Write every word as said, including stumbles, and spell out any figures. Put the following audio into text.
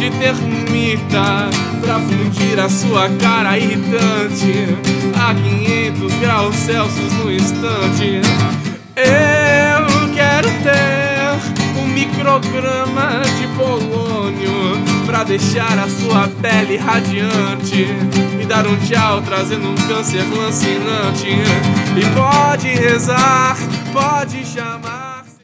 termita pra fundir a sua cara irritante a quinhentos graus Celsius no instante. Eu quero ter um micrograma de polônio pra deixar a sua pele radiante e dar um tchau trazendo um câncer lancinante. E pode rezar, pode chamar